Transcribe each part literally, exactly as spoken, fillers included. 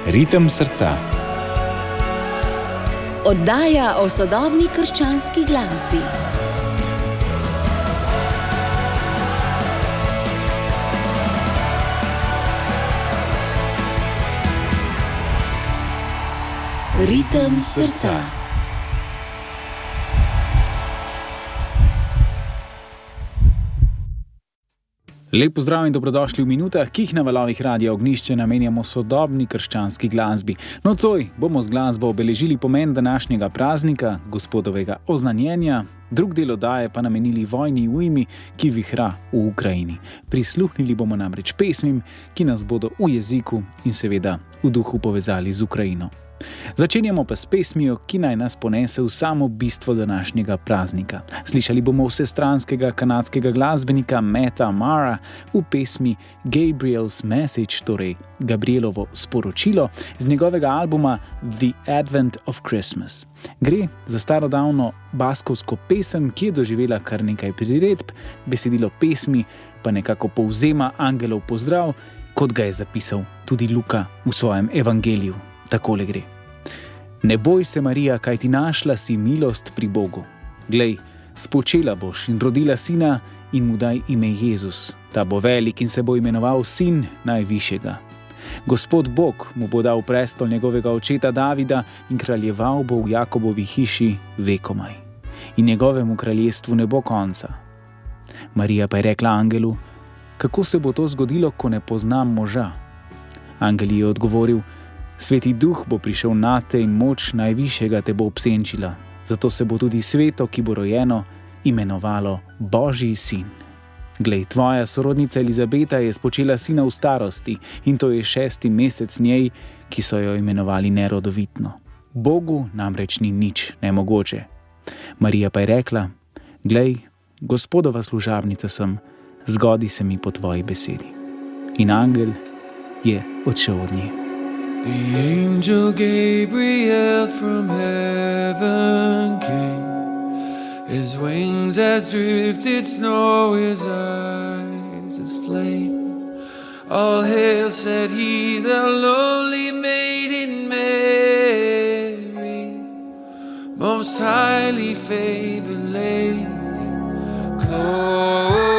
Ritem srca. Oddaja o sodobni krščanski glasbi. Ritem srca. Lep pozdrav in dobrodošli v minutah, ki jih na valovih Radia Ognjišče namenjamo sodobni krščanski glasbi. Nocoj bomo z glasbo obeležili pomen današnjega praznika, Gospodovega oznanjenja, drug del oddaje pa namenili vojni ujmi, ki vihra v Ukrajini. Prisluhnili bomo namreč pesmim, ki nas bodo v jeziku in seveda v duhu povezali z Ukrajino. Začenjamo pa s pesmijo, ki naj nas ponese v samo bistvo današnjega praznika. Slišali bomo vsestranskega kanadskega glasbenika Matta Mara v pesmi Gabriel's Message, torej Gabrielovo sporočilo, z njegovega albuma The Advent of Christmas. Gre za starodavno baskovsko pesem, ki je doživela kar nekaj priredb, besedilo pesmi pa nekako povzema angelov pozdrav, kot ga je zapisal tudi Luka v svojem evangeliju. Takole gre. Ne boj se, Marija, kaj ti našla si milost pri Bogu. Glej, spočela boš in rodila sina in mu daj ime Jezus. Ta bo velik in se bo imenoval Sin Najvišjega. Gospod Bog mu bo dal prestol njegovega očeta Davida in kraljeval bo v Jakobovi hiši vekomaj. In njegovemu kraljestvu ne bo konca. Marija pa je rekla angelu, kako se bo to zgodilo, ko ne poznam moža? Angel je odgovoril, Sveti duh bo prišel nate in moč Najvišjega te bo obsenčila, zato se bo tudi sveto, ki bo rojeno, imenovalo Božji sin. Glej, tvoja sorodnica Elizabeta je spočela sina v starosti in to je šesti mesec njej, ki so jo imenovali nerodovitno. Bogu namreč ni nič nemogoče. Marija pa je rekla, glej, Gospodova služabnica sem, zgodi se mi po tvoji besedi. In angel je odšel od nje. The angel Gabriel from heaven came. His wings as drifted snow, his eyes as flame. All hail, said he, the lonely maiden Mary, most highly favored lady, Gloria.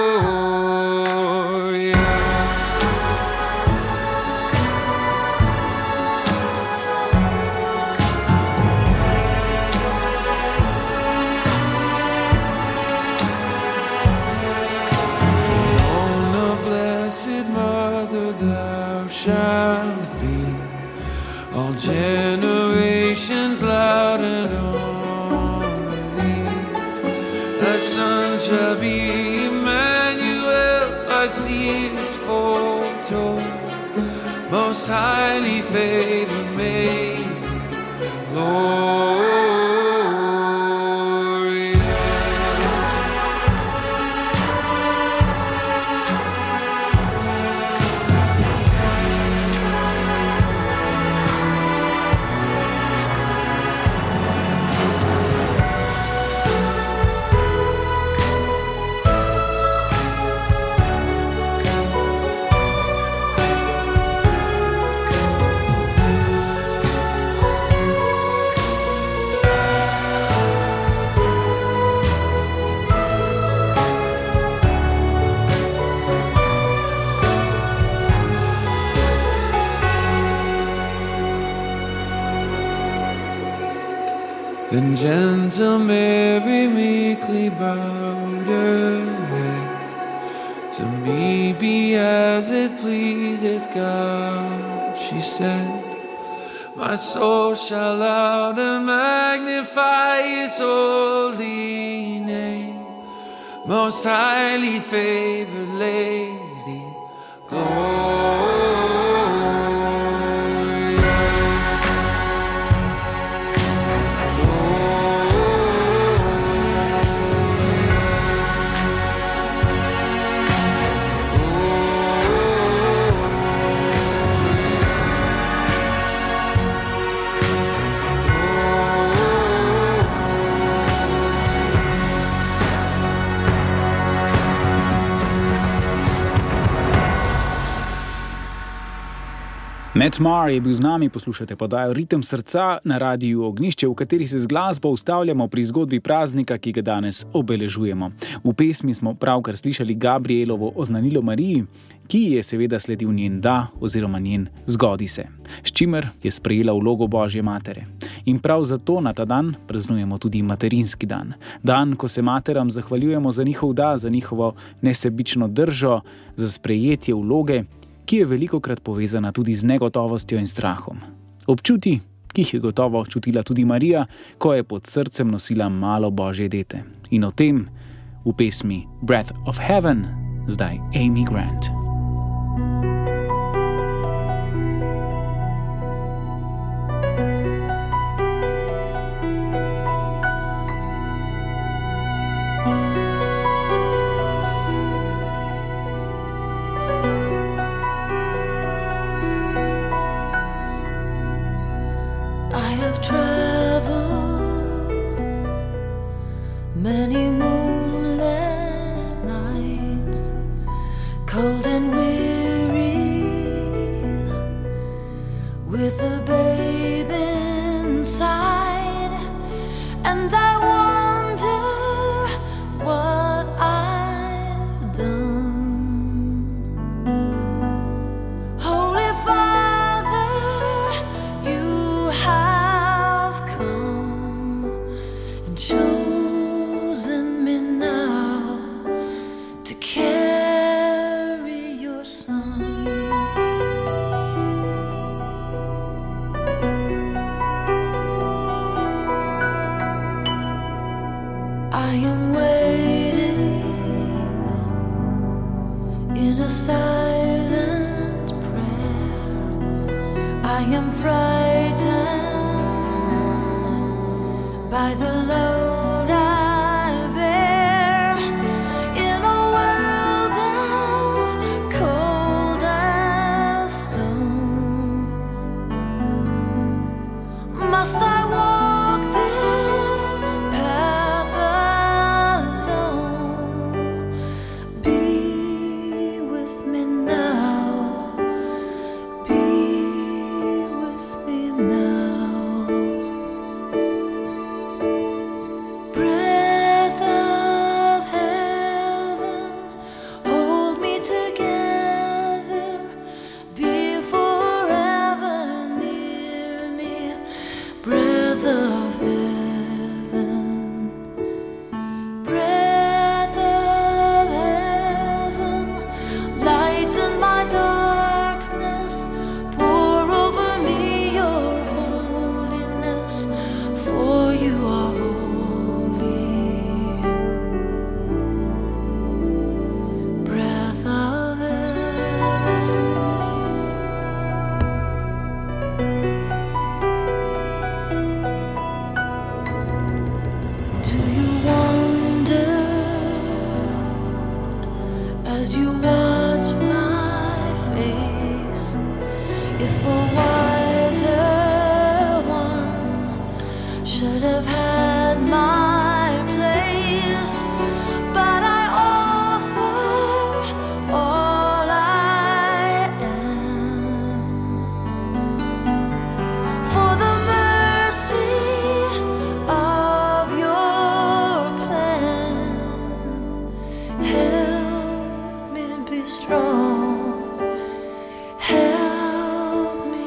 Shall be all generations loud and honor thee. Thy son shall be Emmanuel, our seers foretold, most highly favored maid, Gloria. Then gentle Mary meekly bowed her head. To me be as it pleaseth God, she said. My soul shall loud and magnify his holy name, most highly favored lady, Gloria. Matt Maher je bil z nami, poslušate podajo Ritem srca na Radiu Ognišče, v kateri se z glasbo ustavljamo pri zgodbi praznika, ki ga danes obeležujemo. V pesmi smo pravkar slišali Gabrielovo oznanilo Mariji, ki je seveda sledil njen da oziroma njen zgodi se, s čimer je sprejela vlogo Božje matere. In prav zato na ta dan praznujemo tudi materinski dan. Dan, ko se materam zahvaljujemo za njihov da, za njihovo nesebično držo, za sprejetje vloge, ki je velikokrat povezana tudi z negotovostjo in strahom. Občuti, ki jih je gotovo čutila tudi Marija, ko je pod srcem nosila malo Božje dete. In o tem v pesmi Breath of Heaven zdaj Amy Grant. Many moonless nights, cold and weary, with a babe inside, and I wonder what I've done. Holy Father, you have come and shown I am waiting in a silent prayer. I am frightened by the load I bear in a world as cold as stone. Must I walk this path alone? Be with me now, be with me now. Breath of heaven, hold me together, be forever near me. Breath of heaven, breath of heaven, lighten my darkness, pour over me your holiness, for you are holy. Breath of heaven. Do you wonder as you watch my face if a wiser one should have had my place? But I offer all I am for the mercy of your plan. Help me be strong, help me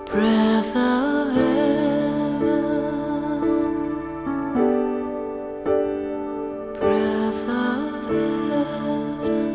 breath of heaven, breath of heaven.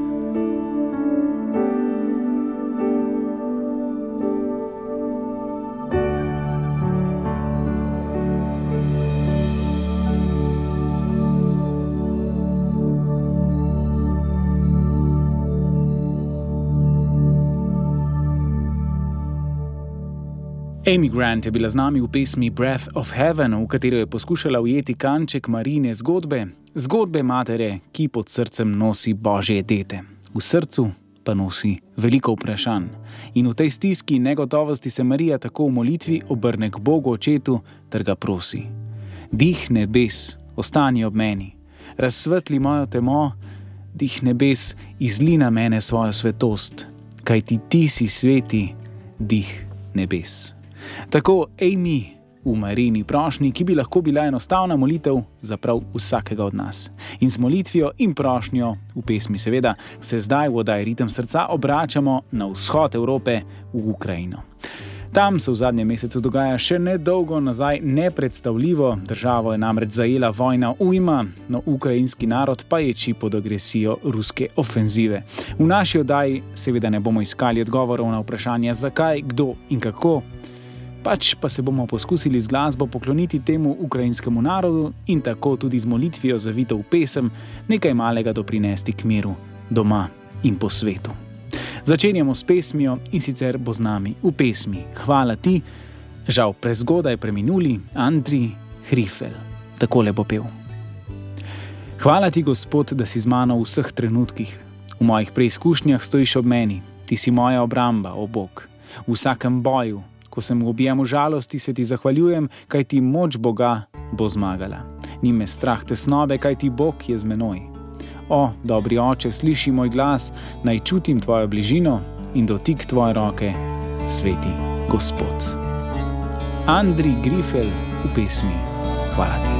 Amy Grant je bila z nami v pesmi Breath of Heaven, v katero je poskušala ujeti kanček Marine zgodbe, zgodbe matere, ki pod srcem nosi Božje dete. V srcu pa nosi veliko vprašanj. In v tej stiski negotovosti se Marija tako v molitvi obrne k Bogu Očetu ter ga prosi: Dih nebes, ostani ob meni, razsvetli mojo temo, dih nebes, izli na mene svojo svetost, kajti ti si sveti, dih nebes. Tako Amy v Marijini prošnji, ki bi lahko bila enostavna molitev za prav vsakega od nas. In z molitvijo in prošnjo v pesmi seveda se zdaj v oddaji Ritem srca obračamo na vzhod Evrope, v Ukrajino. Tam se v zadnjem mesecu dogaja še nedolgo nazaj nepredstavljivo, državo je namreč zajela vojna ujma, no ukrajinski narod pa ječi pod agresijo ruske ofenzive. V naši oddaji seveda ne bomo iskali odgovorov na vprašanje zakaj, kdo in kako, pač pa se bomo poskusili z glasbo pokloniti temu ukrajinskemu narodu in tako tudi z molitvijo zavito v pesem nekaj malega doprinesti k miru doma in po svetu. Začenjamo s pesmijo in sicer bo z nami v pesmi Hvala ti, žal prezgodaj preminuli Andrij Hrifel. Takole bo pel. Hvala ti, Gospod, da si z mano v vseh trenutkih. V mojih preizkušnjah stojiš ob meni, ti si moja obramba, o Bog. V vsakem boju, ko sem v objemu žalosti, se ti zahvaljujem, kaj ti moč Boga bo zmagala. Ni me strah tesnobe, kaj ti Bog je z menoj. O, dobri oče, sliši moj glas, naj čutim tvojo bližino in dotik tvoje roke, sveti Gospod. Andrij Hrifel v pesmi Hvala ti.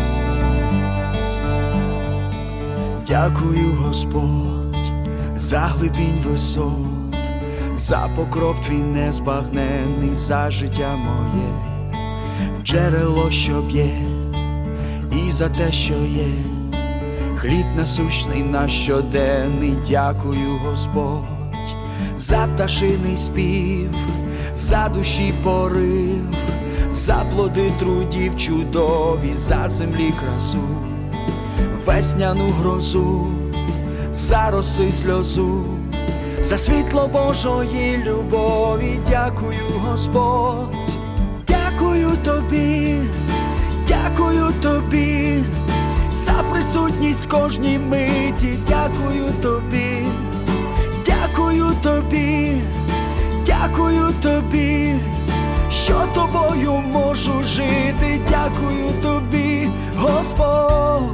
Дякую, Господь, за глибінь висот, за покров твій незбагненний, за життя моє, джерело, що б'є, і за те, що є, хліб насущний наш щоденний. Дякую, Господь, за пташиний спів, за душі порив, за плоди трудів чудові, за землі красу, весняну грозу, за роси сльозу, за світло Божої любові. Дякую, Господь, дякую тобі, дякую тобі, за присутність в кожній миті. Дякую тобі, дякую тобі, дякую тобі, що тобою можу жити. Дякую тобі, Господь.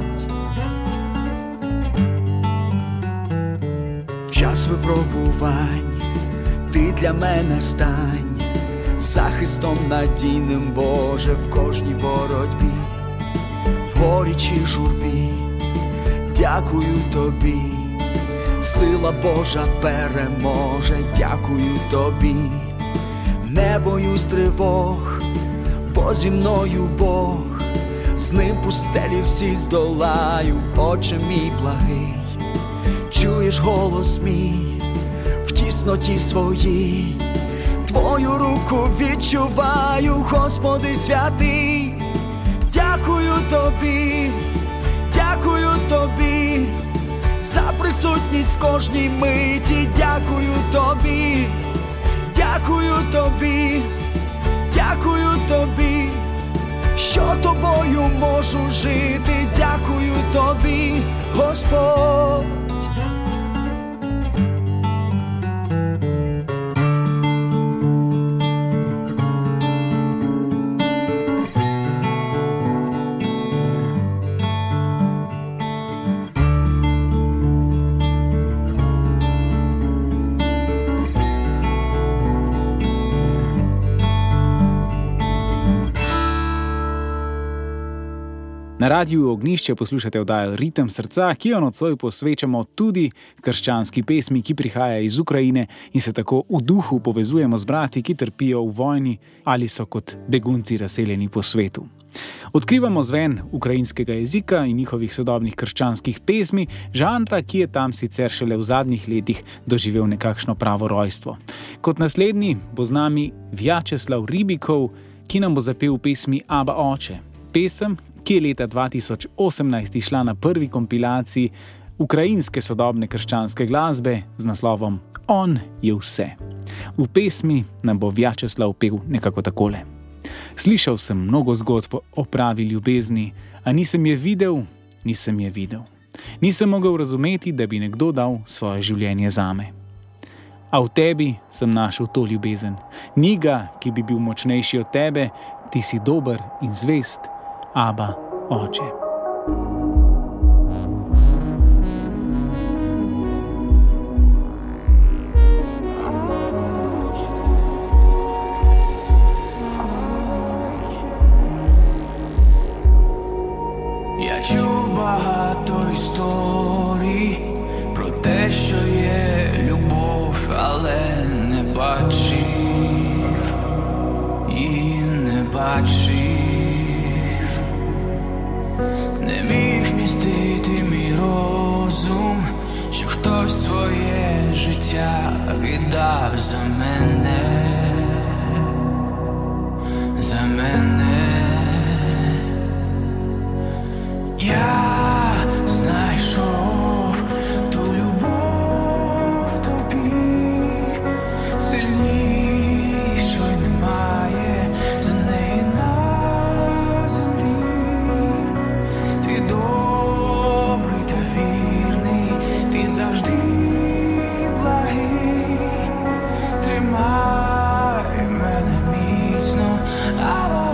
Час випробувань, ти для мене стань захистом надійним, Боже, в кожній боротьбі, в горі чи журбі. Дякую тобі, сила Божа переможе. Дякую тобі, не боюсь тривог, бо зі мною Бог, з ним пустелі всі здолаю. Отче мій благий, чуєш голос мій в тісноті своїй, твою руку відчуваю, Господи святий. Дякую тобі, дякую тобі, за присутність в кожній миті. Дякую тобі, дякую тобі, дякую тобі, що тобою можу жити. Дякую тобі, Господь. Na Radiu Ognjišče poslušate oddajo Ritem srca, ki jo nocoj posvečamo tudi krščanski pesmi, ki prihaja iz Ukrajine in se tako v duhu povezujemo z brati, ki trpijo v vojni ali so kot begunci razseljeni po svetu. Odkrivamo zven ukrajinskega jezika in njihovih sodobnih krščanskih pesmi, žanra, ki je tam sicer šele v zadnjih letih doživel nekakšno pravo rojstvo. Kot naslednji bo z nami Vjačeslav Ribikov, ki nam bo zapel v pesmi Aba oče. Pesem, ki je leta dva tisoč osemnajst išla na prvi kompilaciji ukrajinske sodobne krščanske glasbe z naslovom On je vse. V pesmi nam bo Vjačeslav pel nekako takole. Slišal sem mnogo zgodb o pravi ljubezni, a nisem je videl, nisem je videl. Nisem mogel razumeti, da bi nekdo dal svoje življenje zame. A v tebi sem našel to ljubezen. Ni ga, ki bi bil močnejši od tebe, ti si dober in zvest, Aba oče. Я чув багато історій про те, що є любов, але не бачив і не бачив. Не міг містити мій розум, що хтось своє життя віддав за мене, за мене. Я знайшов ту любов в тобі, сильнішої немає за неї на землі. Ти добрий та вірний, ти завжди благий. Тримай мене міцно, а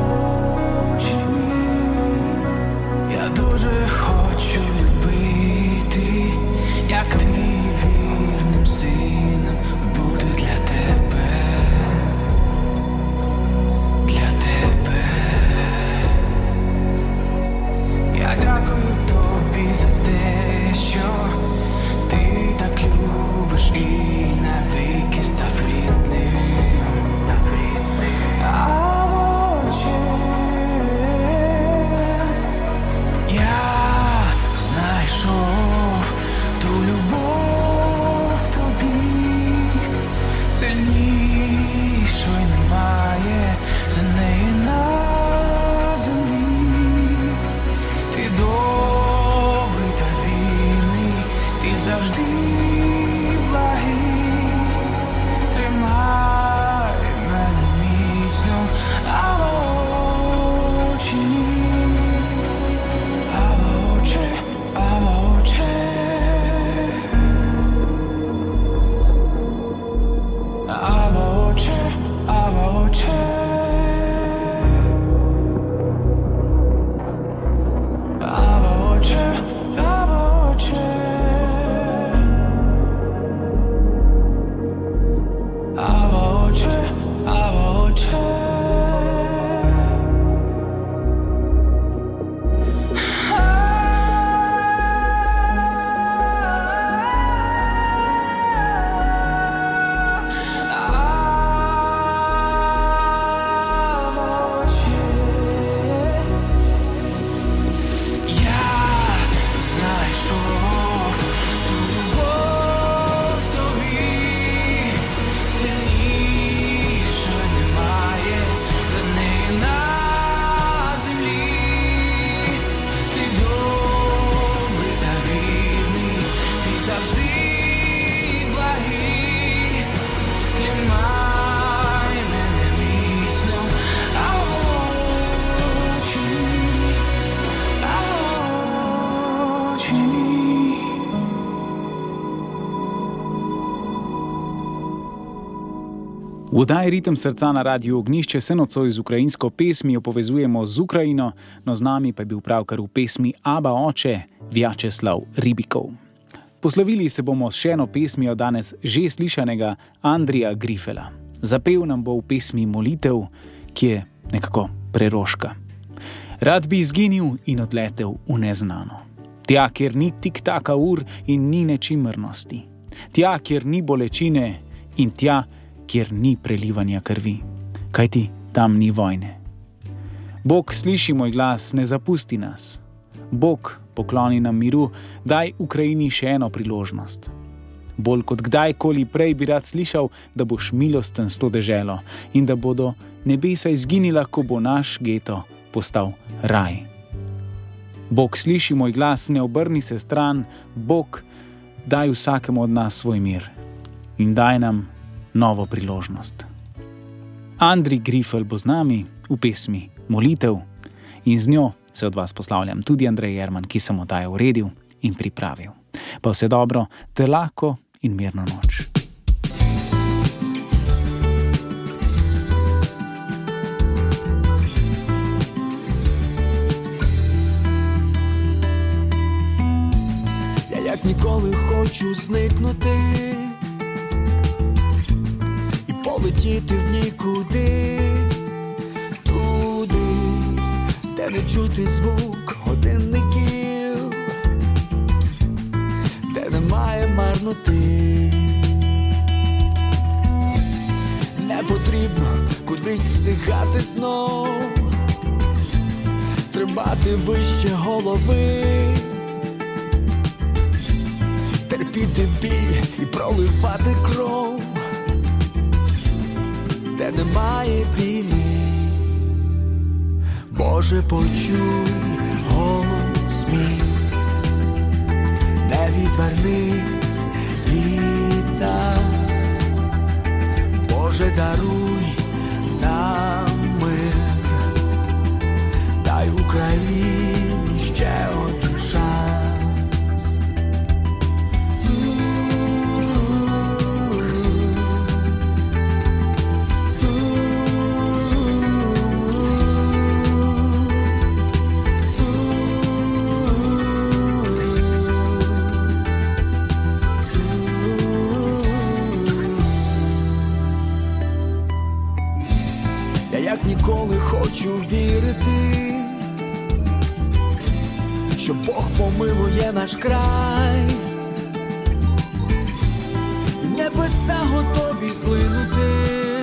дуже хочу любити, як ти вірним сином бути для тебе, для тебе. Я дякую тобі за те, що ти так любиш і навіки став рідним. А очі я знайшов ту любов в тобі, сильнішої немає за неї на землі. Ти добрий та вірний, ти завжди благий. Тримай мене міцно, а очі. V oddaji Ritem srca na Radiu Ognjišče se nocoj z ukrajinsko pesmijo povezujemo z Ukrajino, no z nami pa je bil pravkar v pesmi Aba oče Vjačeslav Ribikov. Poslovili se bomo s še eno pesmijo danes že slišanega Andrija Grifela. Zapel nam bo v pesmi Molitev, ki je nekako preroška. Rad bi izginil in odletel v neznano. Tja, kjer ni tik-taka ur in ni nečimrnosti. Tja, kjer ni bolečine in tja, kjer ni prelivanja krvi. Kajti tam ni vojne. Bog, sliši moj glas, ne zapusti nas. Bog, pokloni nam miru, daj Ukrajini še eno priložnost. Bolj kot kdajkoli prej bi rad slišal, da boš milosten s to deželo in da bodo nebesa izginila, ko bo naš geto postal raj. Bog, sliši moj glas, ne obrni se stran. Bog, daj vsakemu od nas svoj mir in daj nam novo priložnost. Andri Grifel bo z nami v pesmi Molitev in z njo se od vas poslavljam tudi Andrej Jerman, ki sem oddajo uredil in pripravil. Pa vse dobro, te lahko in mirno noč. Я як ніколи хочу зникнути і полетіти в нікуди, туди, де не чути звук годинників, де немає марноти. Не потрібно кудись встигати знов, стрибати вище голови, терпіти біль і проливати кров, де немає війни. Боже, почуй голос мій, не відвернись від нас. Боже, даруй нам мир, дай Україні ще один шанс. Я як ніколи хочу вірити, що Бог помилує наш край. Небеса готові злинути,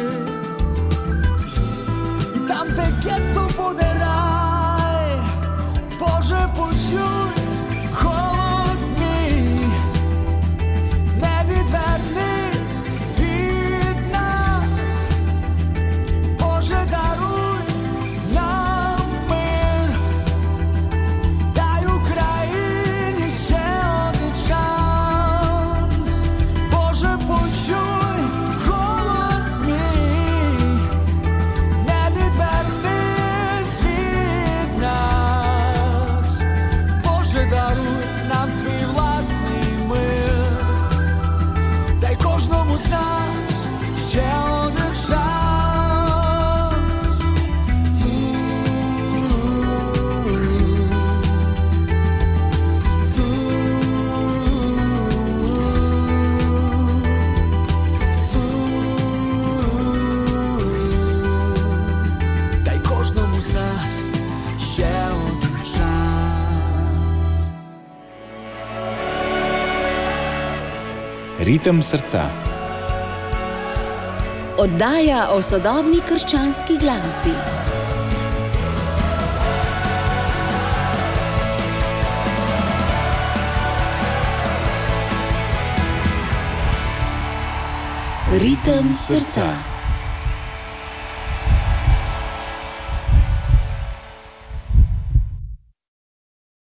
там, де гетто буде рай. Боже, почуй голос мій, не відвернись від нас. Боже, даруй нам мир, дай Україні ще один шанс. Боже, почуй голос мій, не відвернись від нас. Боже, даруй нам свій власний мир, дай кожному з нас ще один шанс. Дай кожному з нас ще один шанс. Ritem srca. Oddaja o sodobni krščanski glasbi. Ritem srca.